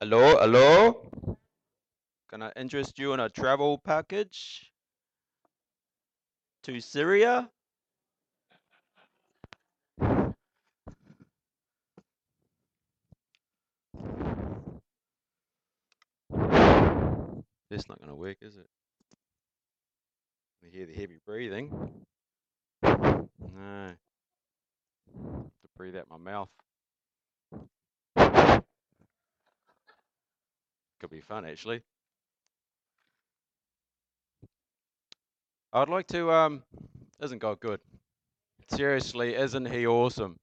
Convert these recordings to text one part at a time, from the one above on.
Hello, hello. Can I interest you in a travel package to Syria? That's not going to work, is it? I hear the heavy breathing. No, to breathe out my mouth. Could be fun, actually. I'd like to, isn't God good? Seriously, isn't he awesome?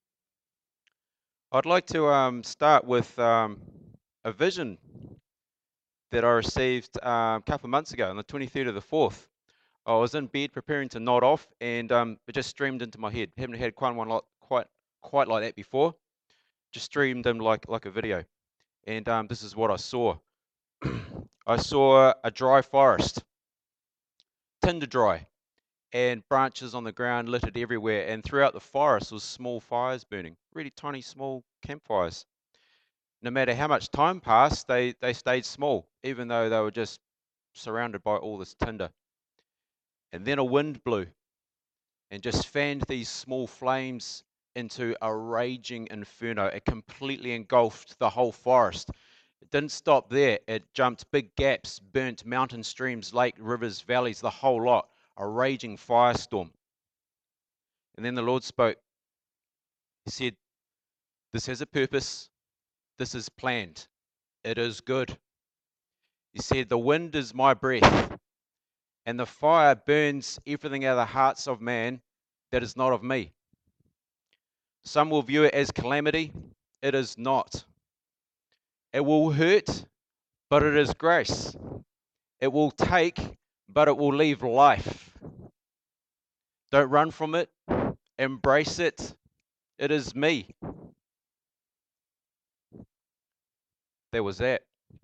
I'd like to start with a vision that I received a couple of months ago on the 23rd of the 4th. I was in bed preparing to nod off, and it just streamed into my head. Haven't had quite like that before. Just streamed in like a video, and this is what I saw. I saw a dry forest, tinder dry, and branches on the ground littered everywhere. And throughout the forest was small fires burning, really tiny, small campfires. No matter how much time passed, they stayed small, even though they were just surrounded by all this tinder. And then a wind blew and just fanned these small flames into a raging inferno. It completely engulfed the whole forest. It didn't stop there. It jumped big gaps, burnt mountain streams, lake, rivers, valleys, the whole lot. A raging firestorm. And then the Lord spoke. He said, "This has a purpose. This is planned. It is good." He said, "The wind is my breath, and the fire burns everything out of the hearts of man that is not of me." Some will view it as calamity. It is not. It will hurt, but it is grace. It will take, but it will leave life. Don't run from it. Embrace it. It is me. There was that.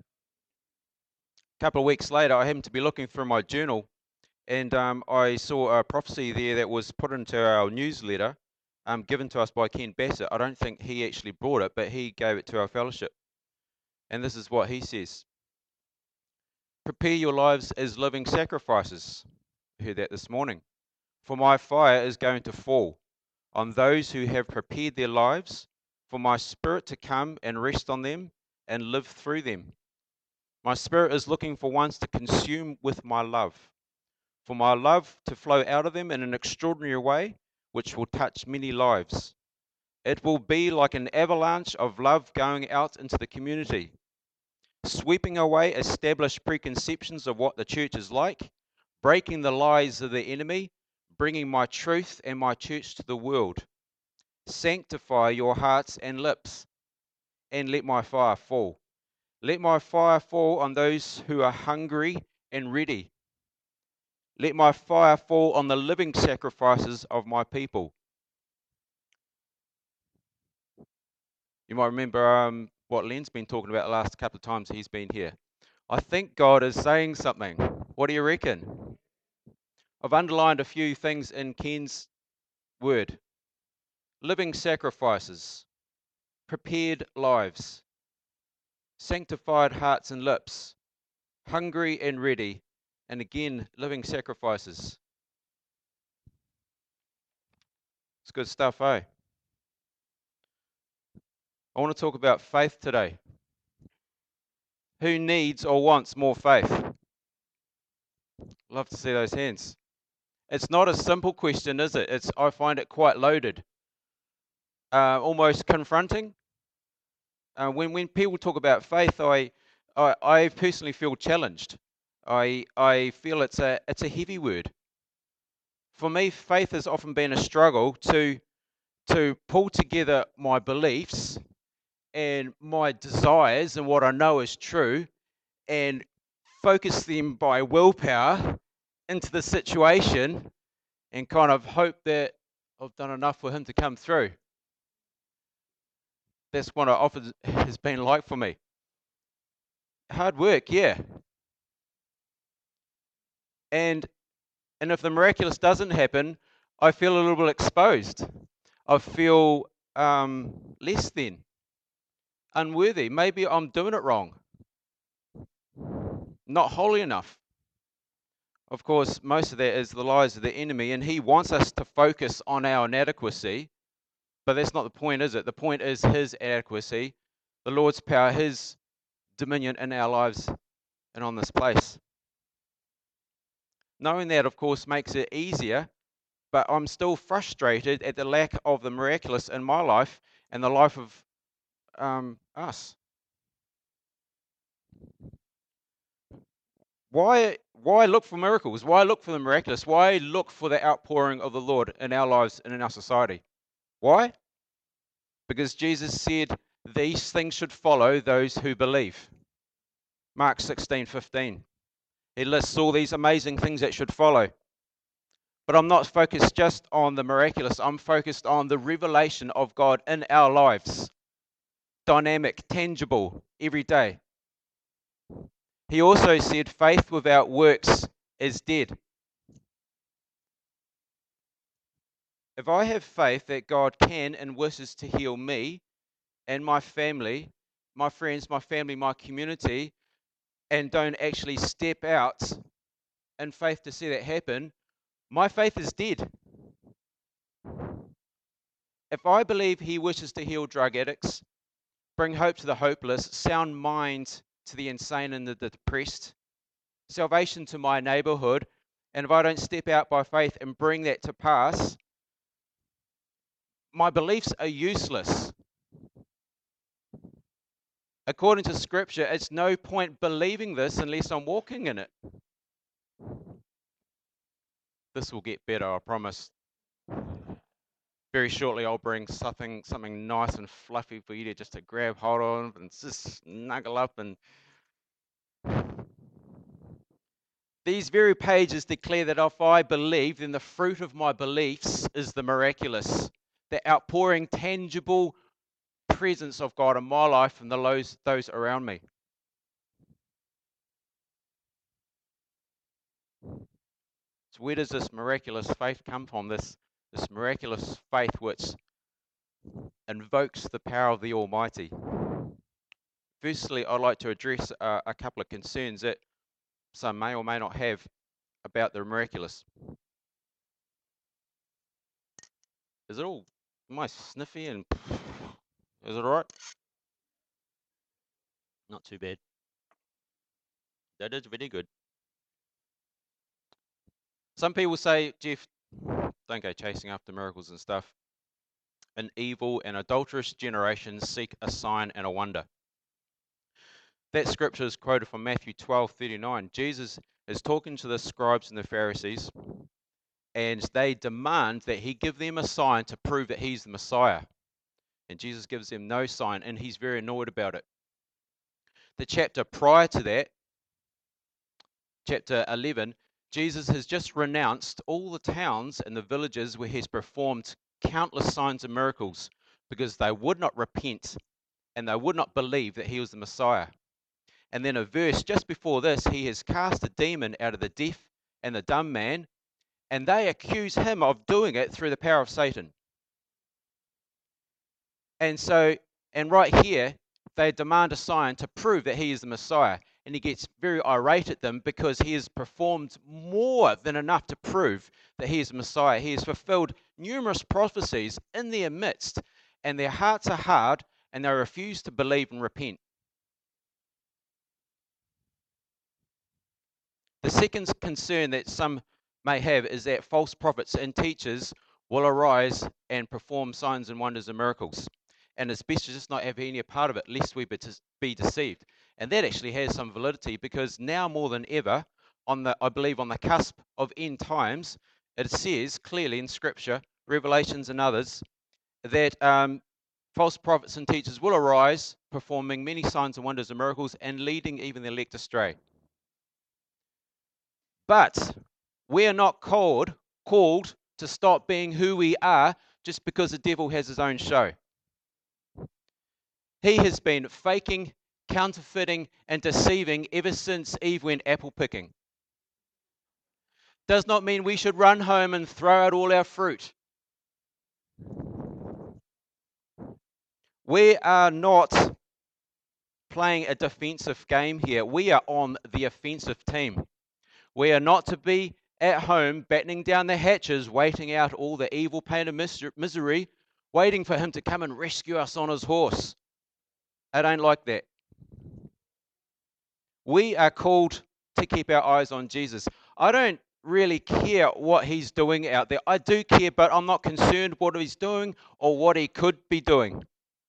A couple of weeks later, I happened to be looking through my journal, and I saw a prophecy there that was put into our newsletter, given to us by Ken Bassett. I don't think he actually brought it, but he gave it to our fellowship. And this is what he says. Prepare your lives as living sacrifices. I heard that this morning. For my fire is going to fall on those who have prepared their lives, for my spirit to come and rest on them and live through them. My spirit is looking for ones to consume with my love, for my love to flow out of them in an extraordinary way, which will touch many lives. It will be like an avalanche of love going out into the community, sweeping away established preconceptions of what the church is like, breaking the lies of the enemy, bringing my truth and my church to the world. Sanctify your hearts and lips, and let my fire fall. Let my fire fall on those who are hungry and ready. Let my fire fall on the living sacrifices of my people. You might remember what Len's been talking about the last couple of times he's been here. I think God is saying something. What do you reckon? I've underlined a few things in Ken's word. Living sacrifices, prepared lives, sanctified hearts and lips, hungry and ready, and again, living sacrifices. It's good stuff, eh? I want to talk about faith today. Who needs or wants more faith? Love to see those hands. It's not a simple question, is it? I find it quite loaded, almost confronting. When people talk about faith, I personally feel challenged. I feel it's a heavy word. For me, faith has often been a struggle to pull together my beliefs and my desires and what I know is true, and focus them by willpower into the situation, and kind of hope that I've done enough for him to come through. That's what it often has been like for me. Hard work, yeah. And if the miraculous doesn't happen, I feel a little bit exposed. I feel less than, unworthy. Maybe I'm doing it wrong. Not holy enough. Of course, most of that is the lies of the enemy, and he wants us to focus on our inadequacy, but that's not the point, is it? The point is his adequacy, the Lord's power, his dominion in our lives and on this place. Knowing that, of course, makes it easier, but I'm still frustrated at the lack of the miraculous in my life and the life of us. Why look for miracles? Why look for the miraculous? Why look for the outpouring of the Lord in our lives and in our society? Why? Because Jesus said these things should follow those who believe. Mark 16:15. He lists all these amazing things that should follow. But I'm not focused just on the miraculous. I'm focused on the revelation of God in our lives. Dynamic, tangible, every day. He also said faith without works is dead. If I have faith that God can and wishes to heal me and my family, my friends, my family, my community, and don't actually step out in faith to see that happen, my faith is dead. If I believe he wishes to heal drug addicts, bring hope to the hopeless, sound mind to the insane and the depressed, salvation to my neighborhood, and if I don't step out by faith and bring that to pass, my beliefs are useless. According to Scripture, it's no point believing this unless I'm walking in it. This will get better, I promise. Very shortly, I'll bring something nice and fluffy for you to grab hold of and just snuggle up. And these very pages declare that if I believe, then the fruit of my beliefs is the miraculous, the outpouring, tangible presence of God in my life and those around me. So where does this miraculous faith come from? This miraculous faith which invokes the power of the Almighty. Firstly, I'd like to address a couple of concerns that some may or may not have about the miraculous. Is it all, am I sniffy and is it all right? Not too bad. That is very good. Some people say, Jeff, don't go chasing after miracles and stuff. An evil and adulterous generation seek a sign and a wonder. That scripture is quoted from Matthew 12:39. Jesus is talking to the scribes and the Pharisees, and they demand that he give them a sign to prove that he's the Messiah. And Jesus gives them no sign, and he's very annoyed about it. The chapter prior to that, chapter 11, Jesus has just renounced all the towns and the villages where he's performed countless signs and miracles because they would not repent and they would not believe that he was the Messiah. And then a verse just before this, he has cast a demon out of the deaf and the dumb man, and they accuse him of doing it through the power of Satan. And right here, they demand a sign to prove that he is the Messiah. And he gets very irate at them because he has performed more than enough to prove that he is the Messiah. He has fulfilled numerous prophecies in their midst, and their hearts are hard, and they refuse to believe and repent. The second concern that some may have is that false prophets and teachers will arise and perform signs and wonders and miracles. And it's best to just not have any part of it, lest we be deceived. And that actually has some validity because now more than ever, I believe on the cusp of end times, it says clearly in Scripture, Revelations and others, that false prophets and teachers will arise, performing many signs and wonders and miracles, and leading even the elect astray. But we are not called to stop being who we are just because the devil has his own show. He has been faking, counterfeiting, and deceiving ever since Eve went apple picking. Does not mean we should run home and throw out all our fruit. We are not playing a defensive game here. We are on the offensive team. We are not to be at home battening down the hatches, waiting out all the evil, pain, and misery, waiting for him to come and rescue us on his horse. I don't like that. We are called to keep our eyes on Jesus. I don't really care what he's doing out there. I do care, but I'm not concerned what he's doing or what he could be doing.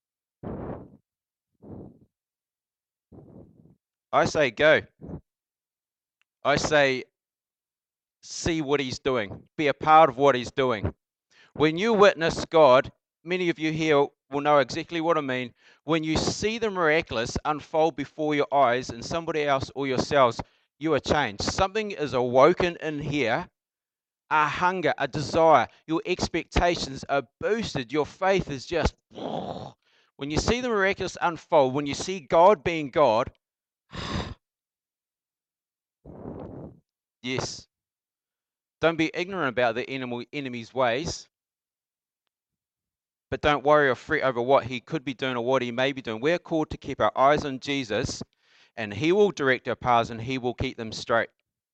I say go. I say see what he's doing. Be a part of what he's doing. When you witness God, many of you here will know exactly what I mean. When you see the miraculous unfold before your eyes in somebody else or yourselves, you are changed. Something is awoken in here. A hunger, a desire. Your expectations are boosted. Your faith is just... When you see the miraculous unfold, when you see God being God, yes. Don't be ignorant about the enemy's ways, but don't worry or fret over what he could be doing or what he may be doing. We're called to keep our eyes on Jesus, and he will direct our paths and he will keep them straight.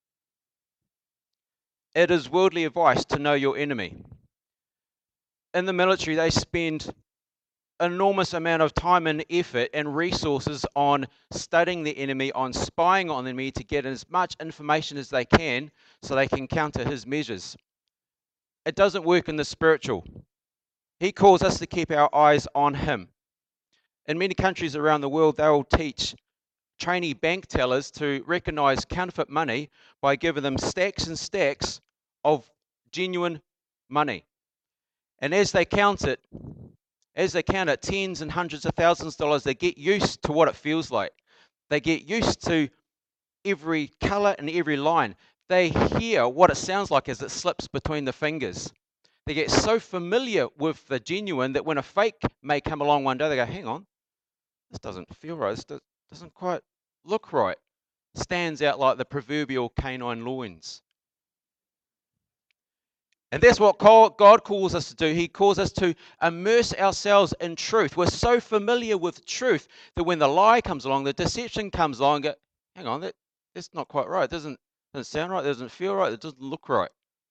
It is worldly advice to know your enemy. In the military, they spend enormous amount of time and effort and resources on studying the enemy, on spying on the enemy to get as much information as they can so they can counter his measures. It doesn't work in the spiritual. He calls us to keep our eyes on him. In many countries around the world, they will teach trainee bank tellers to recognize counterfeit money by giving them stacks and stacks of genuine money. And as they count it tens and hundreds of thousands of dollars, they get used to what it feels like. They get used to every color and every line. They hear what it sounds like as it slips between the fingers. They get so familiar with the genuine that when a fake may come along one day, they go, hang on, this doesn't feel right. This doesn't quite look right. Stands out like the proverbial canine loins. And that's what God calls us to do. He calls us to immerse ourselves in truth. We're so familiar with truth that when the lie comes along, the deception comes along, go, hang on, that's not quite right. It doesn't sound right. It doesn't feel right. It doesn't look right.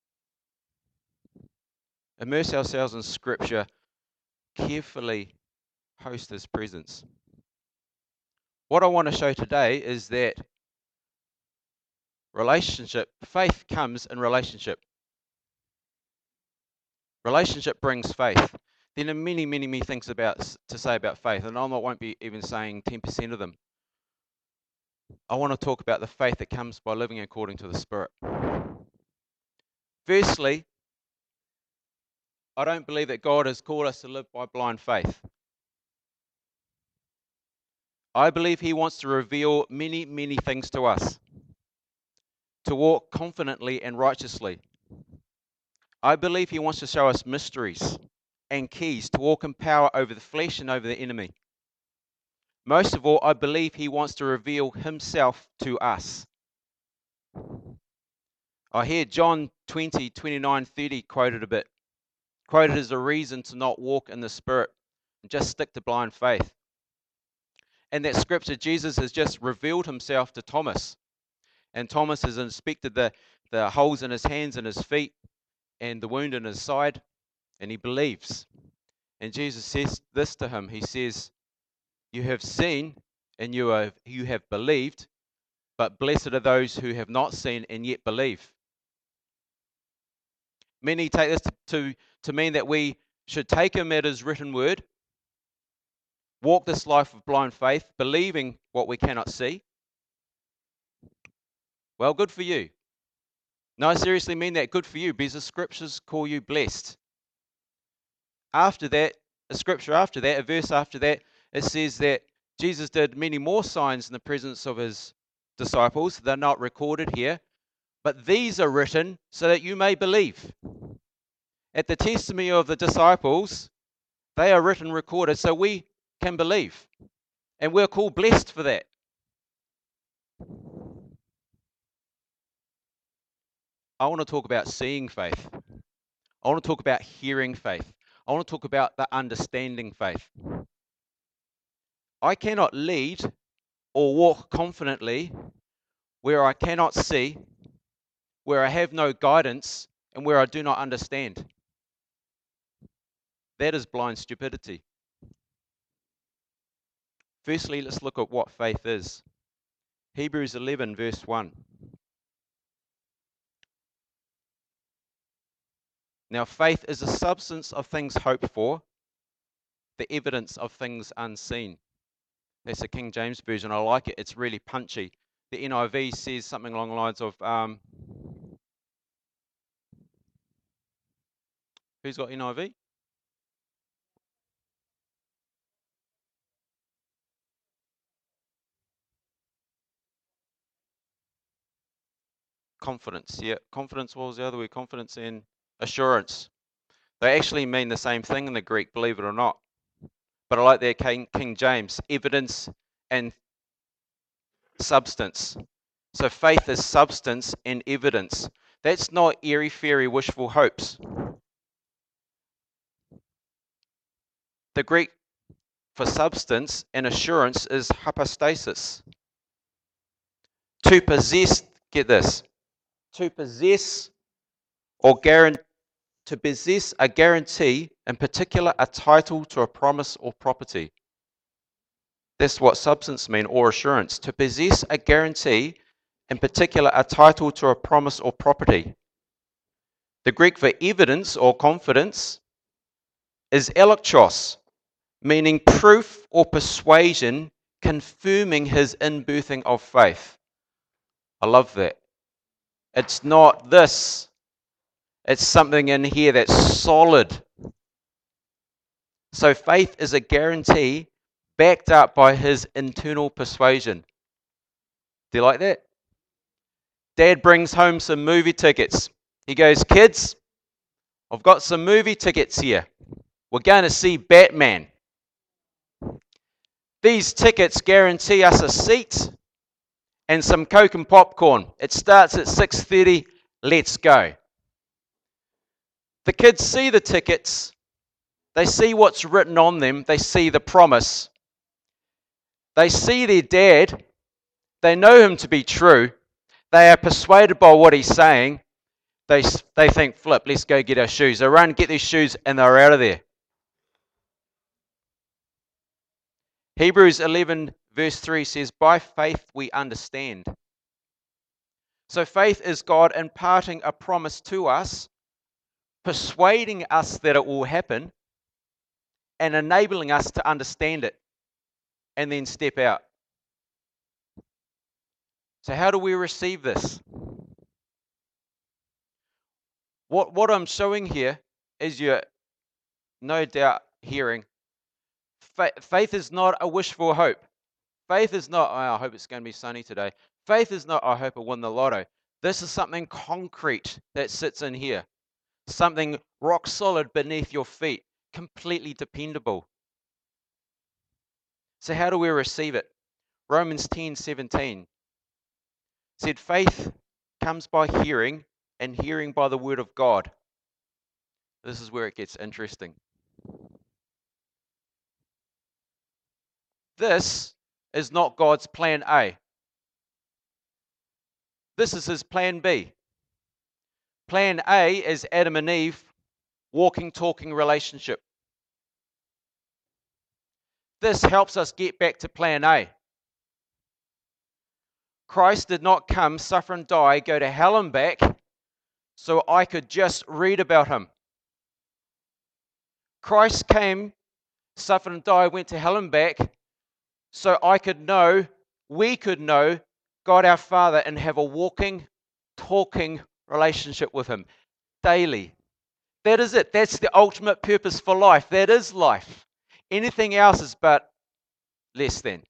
Immerse ourselves in Scripture. Carefully host His presence. What I want to show today is that faith comes in relationship. Relationship brings faith. There are many, many, many things to say about faith, and I won't be even saying 10% of them. I want to talk about the faith that comes by living according to the Spirit. Firstly, I don't believe that God has called us to live by blind faith. I believe He wants to reveal many, many things to us, to walk confidently and righteously. I believe He wants to show us mysteries and keys to walk in power over the flesh and over the enemy. Most of all, I believe He wants to reveal Himself to us. I hear John 20, 29, 30 quoted as a reason to not walk in the Spirit and just stick to blind faith. In that scripture, Jesus has just revealed Himself to Thomas. And Thomas has inspected the holes in his hands and his feet and the wound in his side, and he believes. And Jesus says this to him. He says, you have seen and you have believed, but blessed are those who have not seen and yet believe. Many take this to mean that we should take Him at His written word, walk this life of blind faith, believing what we cannot see. Well, good for you. No, I seriously mean that. Good for you, because the scriptures call you blessed. After that, a verse after that, it says that Jesus did many more signs in the presence of His disciples. They're not recorded here, but these are written so that you may believe. At the testimony of the disciples, they are written, recorded, so we can believe. And we're called blessed for that. I want to talk about seeing faith. I want to talk about hearing faith. I want to talk about the understanding faith. I cannot lead or walk confidently where I cannot see, where I have no guidance, and where I do not understand. That is blind stupidity. Firstly, let's look at what faith is. Hebrews 11, verse 1. Now, faith is the substance of things hoped for, the evidence of things unseen. That's the King James Version. I like it. It's really punchy. The NIV says something along the lines of, who's got NIV? Confidence. Yeah, confidence. What was the other word? Confidence and assurance. They actually mean the same thing in the Greek, believe it or not. But I like their King James, evidence and substance. So faith is substance and evidence. That's not airy-fairy wishful hopes. The Greek for substance and assurance is hypostasis. To possess, get this, to possess or to possess a guarantee, in particular a title to a promise or property. That's what substance means, or assurance. To possess a guarantee, in particular a title to a promise or property. The Greek for evidence or confidence is elektros, meaning proof or persuasion confirming his inbirthing of faith. I love that. It's not this. It's something in here that's solid. So faith is a guarantee backed up by his internal persuasion. Do you like that? Dad brings home some movie tickets. He goes, kids, I've got some movie tickets here. We're going to see Batman. These tickets guarantee us a seat and some Coke and popcorn. It starts at 6:30. Let's go. The kids see the tickets. They see what's written on them. They see the promise. They see their dad. They know him to be true. They are persuaded by what he's saying. They think, flip, let's go get our shoes. They run, get their shoes, and they're out of there. Hebrews 11, verse 3 says, by faith we understand. So faith is God imparting a promise to us, persuading us that it will happen, and enabling us to understand it, and then step out. So how do we receive this? What I'm showing here is you're no doubt hearing, faith is not a wishful hope. Faith is not, oh, I hope it's going to be sunny today. Faith is not, I hope I win the lotto. This is something concrete that sits in here. Something rock solid beneath your feet, completely dependable. So how do we receive it? Romans 10:17 said faith comes by hearing, and hearing by the word of God. This is where it gets interesting. This is not God's plan A. This is his plan B. Plan A is Adam and Eve, walking, talking relationship. This helps us get back to plan A. Christ did not come, suffer and die, go to hell and back, so I could just read about him. Christ came, suffered and died, went to hell and back, so I could know, we could know God our Father and have a walking, talking relationship with him daily. That is it. That's the ultimate purpose for life. That is life. Anything else is but less than.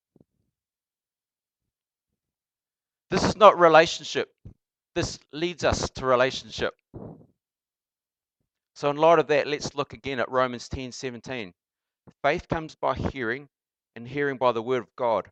This is not relationship. This leads us to relationship. So in light of that, let's look again at Romans 10:17. Faith comes by hearing, and hearing by the word of God.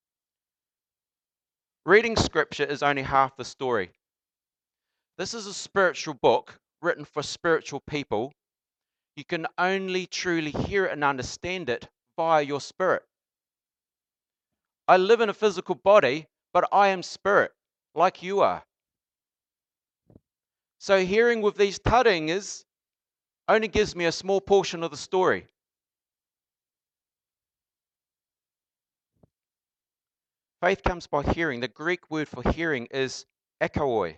Reading scripture is only half the story. This is a spiritual book written for spiritual people. You can only truly hear it and understand it via your spirit. I live in a physical body, but I am spirit, like you are. So hearing with these taringas only gives me a small portion of the story. Faith comes by hearing. The Greek word for hearing is ekoi.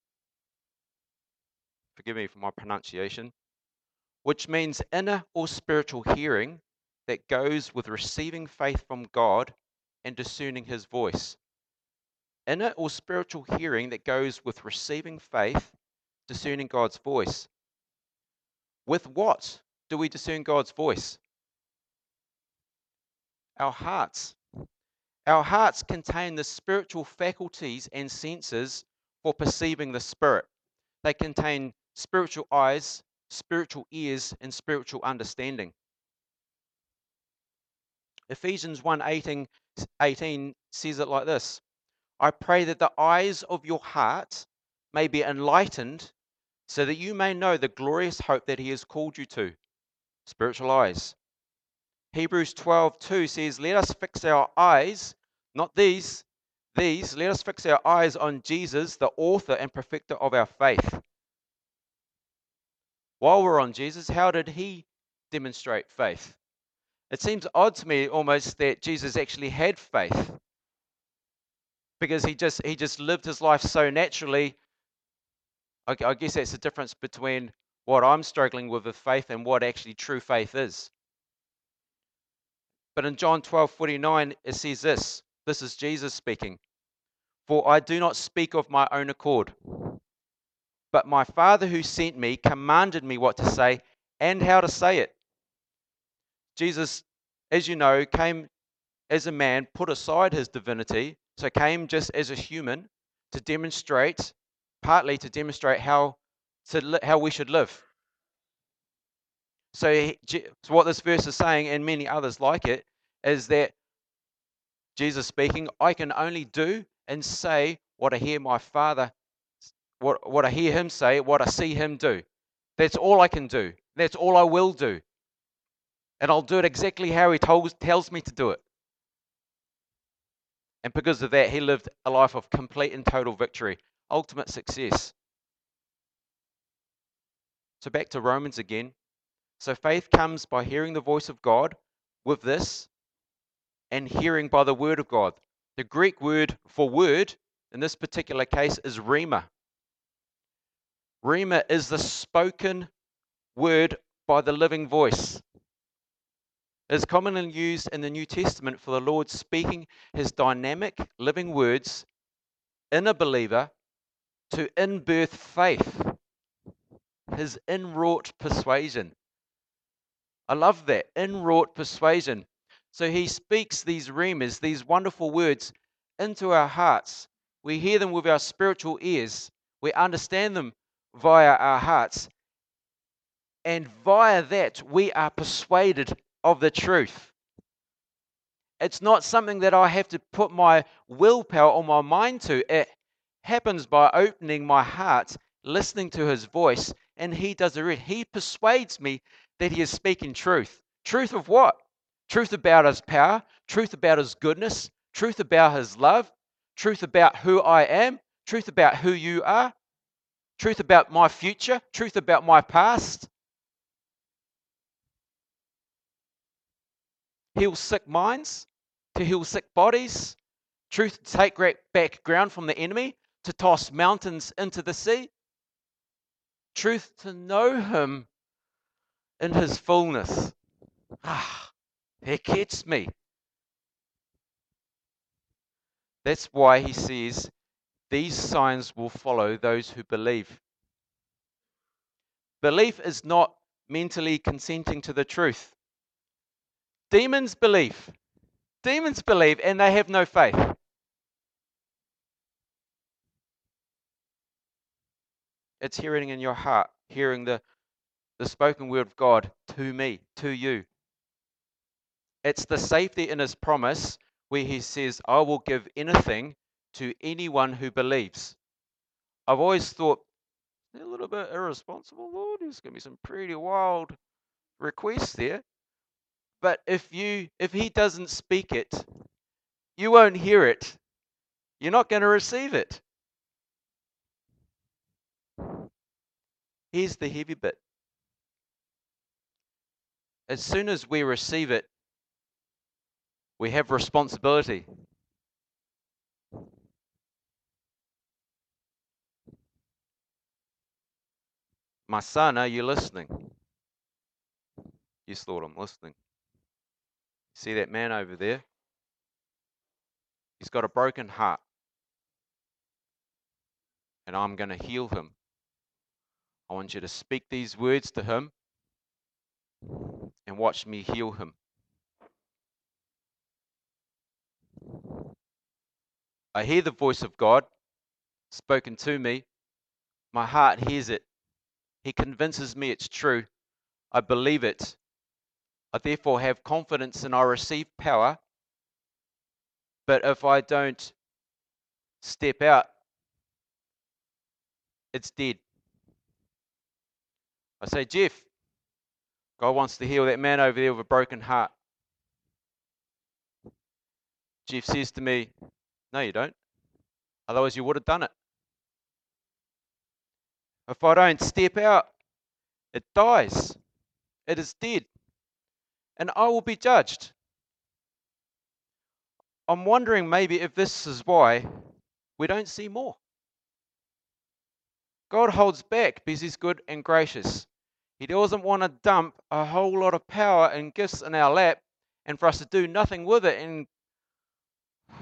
Forgive me for my pronunciation. Which means inner or spiritual hearing that goes with receiving faith from God and discerning his voice. Inner or spiritual hearing that goes with receiving faith, discerning God's voice. With what do we discern God's voice? Our hearts. Our hearts contain the spiritual faculties and senses for perceiving the Spirit. They contain spiritual eyes, spiritual ears, and spiritual understanding. Ephesians 1:18 says it like this: I pray that the eyes of your heart may be enlightened so that you may know the glorious hope that he has called you to. Spiritual eyes. Hebrews 12:2 says, let us fix our eyes, not these, let us fix our eyes on Jesus, the author and perfecter of our faith. While we're on Jesus, how did he demonstrate faith? It seems odd to me almost that Jesus actually had faith, because he just lived his life so naturally. I guess that's the difference between what I'm struggling with faith and what actually true faith is. But in John 12:49, it says this. This is Jesus speaking. For I do not speak of my own accord, but my Father who sent me commanded me what to say and how to say it. Jesus, as you know, came as a man, put aside his divinity, so came just as a human to demonstrate, partly to demonstrate how we should live. So what this verse is saying, and many others like it, is that Jesus speaking, I can only do and say what I hear my Father, what I hear him say, what I see him do. That's all I can do. That's all I will do. And I'll do it exactly how he tells me to do it. And because of that, he lived a life of complete and total victory, ultimate success. So back to Romans again. So faith comes by hearing the voice of God with this, and hearing by the word of God. The Greek word for word in this particular case is rhema. Rhema is the spoken word by the living voice. It is commonly used in the New Testament for the Lord speaking his dynamic living words in a believer to in-birth faith, his inwrought persuasion. I love that, inwrought persuasion. So he speaks these rhemas, these wonderful words, into our hearts. We hear them with our spiritual ears. We understand them via our hearts. And via that, we are persuaded of the truth. It's not something that I have to put my willpower or my mind to. It happens by opening my heart, listening to his voice, and he does the rest. He persuades me that he is speaking truth. Truth of what? Truth about his power, truth about his goodness, truth about his love, truth about who I am, truth about who you are, truth about my future, truth about my past. Heal sick minds, to heal sick bodies, truth to take back ground from the enemy, to toss mountains into the sea, truth to know him in his fullness. It gets me. That's why he says, these signs will follow those who believe. Belief is not mentally consenting to the truth. Demons believe. Demons believe and they have no faith. It's hearing in your heart, hearing the spoken word of God to me, to you. It's the safety in his promise where he says, I will give anything to anyone who believes. I've always thought, a little bit irresponsible, Lord. There's going to be some pretty wild requests there. But if he doesn't speak it, you won't hear it. You're not going to receive it. Here's the heavy bit. As soon as we receive it, we have responsibility. My son, are you listening? Yes, Lord, I'm listening. See that man over there? He's got a broken heart. And I'm going to heal him. I want you to speak these words to him and watch me heal him. I hear the voice of God spoken to me. My heart hears it. He convinces me it's true. I believe it. I therefore have confidence and I receive power. But if I don't step out, it's dead. I say, Jeff, God wants to heal that man over there with a broken heart. Jeff says to me, no, you don't. Otherwise, you would have done it. If I don't step out, it dies. It is dead. And I will be judged. I'm wondering maybe if this is why we don't see more. God holds back because he's good and gracious. He doesn't want to dump a whole lot of power and gifts in our lap and for us to do nothing with it. And my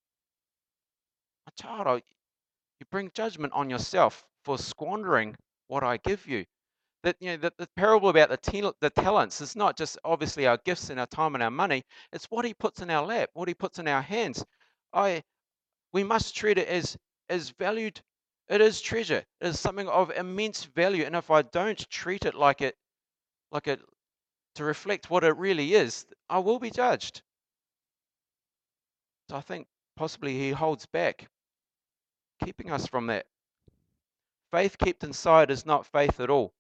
child, you bring judgment on yourself for squandering what I give you. That the parable about the talents is not just obviously our gifts and our time and our money. It's what he puts in our lap, what he puts in our hands. We must treat it as valued. It is treasure. It is something of immense value. And if I don't treat it like it to reflect what it really is, I will be judged. So I think possibly he holds back, keeping us from that. Faith kept inside is not faith at all.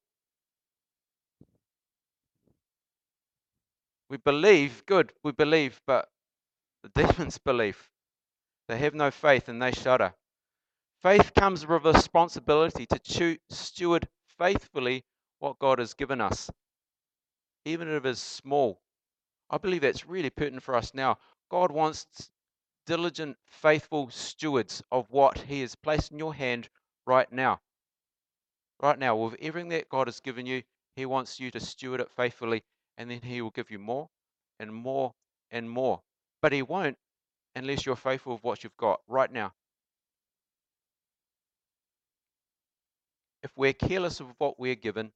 We believe, good, we believe, but the demons believe. They have no faith and they shudder. Faith comes with a responsibility to steward faithfully what God has given us, even if it is small. I believe that's really pertinent for us now. God wants diligent, faithful stewards of what he has placed in your hand right now. Right now, with everything that God has given you, he wants you to steward it faithfully, and then he will give you more and more and more. But he won't unless you're faithful with what you've got right now. If we're careless of what we're given,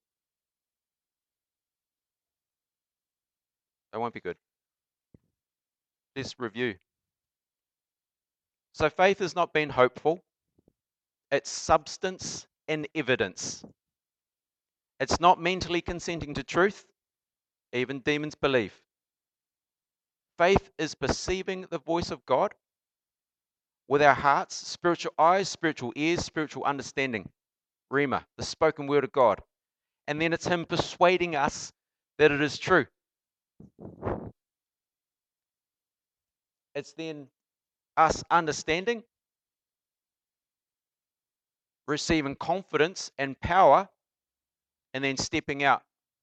that won't be good. Let's review. So faith has not been hopeful. It's substance and evidence. It's not mentally consenting to truth. Even demons believe. Faith is perceiving the voice of God with our hearts, spiritual eyes, spiritual ears, spiritual understanding. Rhema, the spoken word of God. And then it's him persuading us that it is true. It's then us understanding, receiving confidence and power, and then stepping out.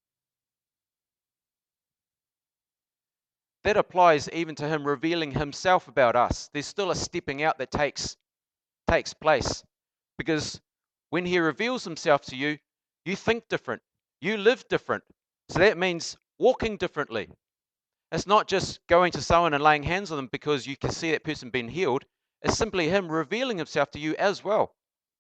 That applies even to him revealing himself about us. There's still a stepping out that takes place. Because when he reveals himself to you, you think different. You live different. So that means walking differently. It's not just going to someone and laying hands on them because you can see that person being healed. It's simply him revealing himself to you as well.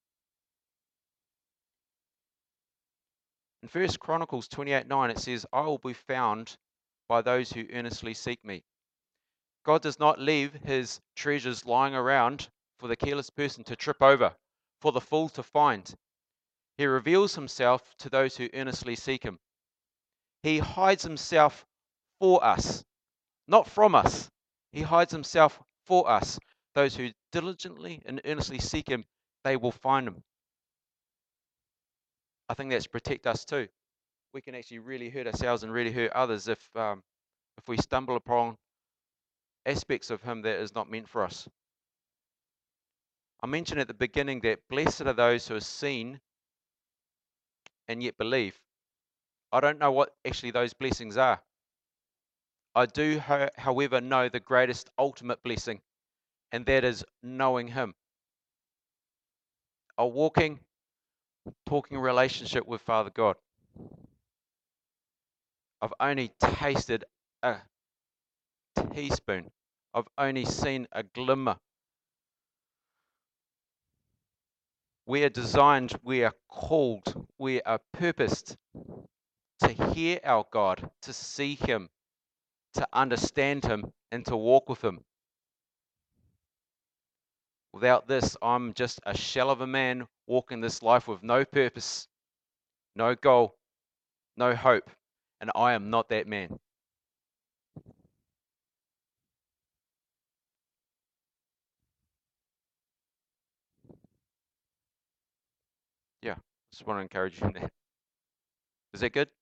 In 1 Chronicles 28:9, it says, I will be found by those who earnestly seek me. God does not leave his treasures lying around for the careless person to trip over, for the fool to find. He reveals himself to those who earnestly seek him. He hides himself for us, not from us. He hides himself for us. Those who diligently and earnestly seek him, they will find him. I think that's protect us too. We can actually really hurt ourselves and really hurt others if we stumble upon aspects of him that is not meant for us. I mentioned at the beginning that blessed are those who are seen and yet believe. I don't know what actually those blessings are. I do, however, know the greatest ultimate blessing, and that is knowing him. A walking, talking relationship with Father God. I've only tasted a teaspoon. I've only seen a glimmer. We are designed, we are called, we are purposed to hear our God, to see him, to understand him, and to walk with him. Without this, I'm just a shell of a man walking this life with no purpose, no goal, no hope, and I am not that man. Yeah, just want to encourage you in that. Is that good?